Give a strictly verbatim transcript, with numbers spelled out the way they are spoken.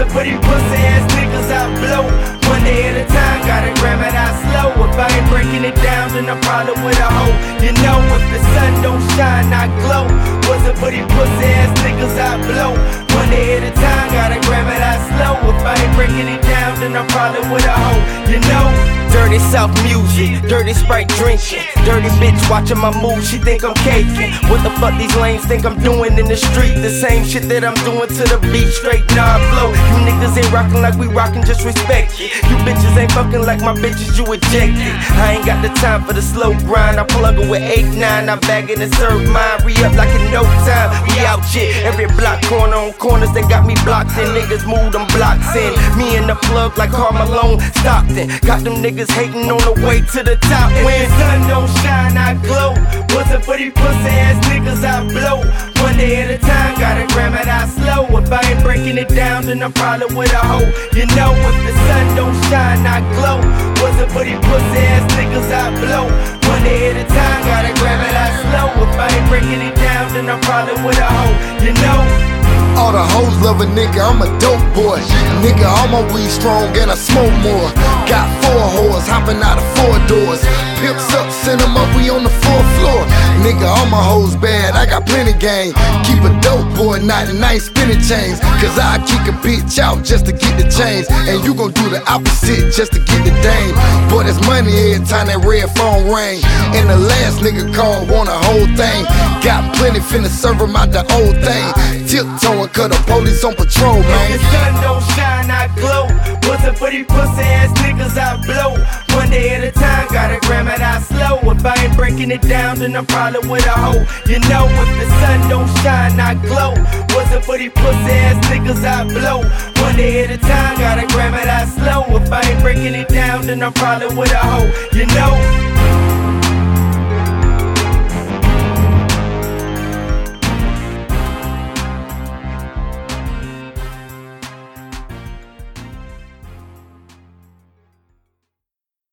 Wasn't for these pussy ass niggas I blow. One day at a time, gotta grab it out slow. If I ain't breaking it down, then I'm probably with a hoe. You know, if the sun don't shine, I glow. Wasn't for these pussy ass niggas I blow. One day at a time, gotta grab it out slow. If I ain't breaking it down, then I'm probably with a hoe. You know, dirty South music, dirty Sprite drinking, dirty bitch watching my moves, she think I'm caking. What the fuck these lanes think I'm doing in the street? The same shit that I'm doing to the beat, straight nah flow. You niggas ain't rockin' like we rockin', just respect it. You bitches ain't fucking like my bitches, you ejected. I ain't got the time for the slow grind. I plug her with eight nine, I bag it and serve mine. Re up like in no time, we out shit. Every block corner on corners, they got me blocked in. Niggas move them blocks in. Me and the plug like Karl Malone, Stockton. Got them niggas hating on the way to the top. When the sun don't shine, I glow. Wasn't for these pussy ass niggas I blow. One day at a time, gotta grab it out slow. If I ain't breaking it down, then I'm probably with a hoe. You know, if the sun don't shine, I glow. Wasn't for these pussy ass niggas I blow. One day at a time, gotta grab it out slow. If I ain't breaking it down, then I'm probably with a hoe. You know. All the hoes love a nigga, I'm a dope boy. Nigga, all my weed strong and I smoke more. Got four whores hopping out of four doors. Pimps up, send them up, we on the fourth floor. Nigga, all my hoes bad, I got plenty game. Keep a dope boy, ninety-nine spinning chains. Cause I kick a bitch out just to get the chains. And you gon' do the opposite just to get the dame. Boy, that's money every time that red phone ring. And the last nigga called, want a whole thing. Got plenty, finna serve him out the old thing. Tiptoeing, cut the police on patrol, man. If the sun don't shine, I glow. Wasn't for these pussy ass niggas I blow. One day at a time, gotta grab it out slow. If I ain't breaking it down, then I'm probably with a hoe. You know, if the sun don't shine, I glow. Wasn't for these pussy ass niggas I blow. One day at a time, gotta grab it out slow. If I ain't breaking it down, then I'm probably with a hoe. You know.